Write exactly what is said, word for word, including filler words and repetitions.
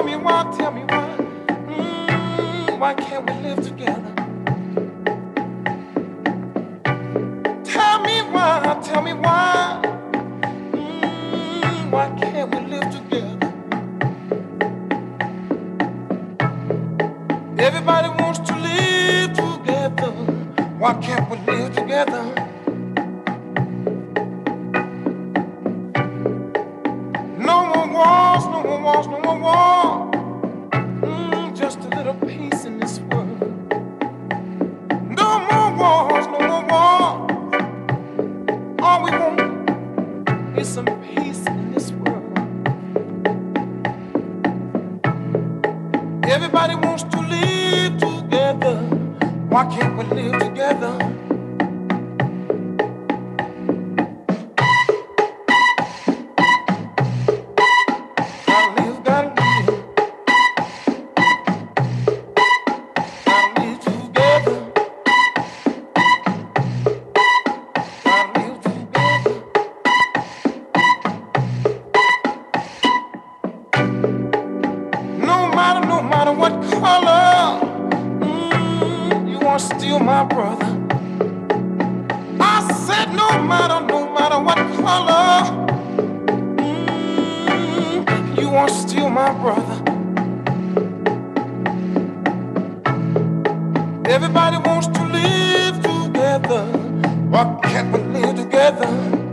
me why, tell me why. Mm, why can't we live together? Tell me why, tell me why. Mm, why can't we live together? Everybody wants to live together. Why can't we live together? No more wars, no more wars, no more war. Mm, just a little peace in this world. No more wars, no more war. All we want is some peace in this world. Everybody wants to live together. Why can't we live together? Still my brother. I said no matter, no matter what color, mm, you are still my brother. Everybody wants to live together. Why can't we live together?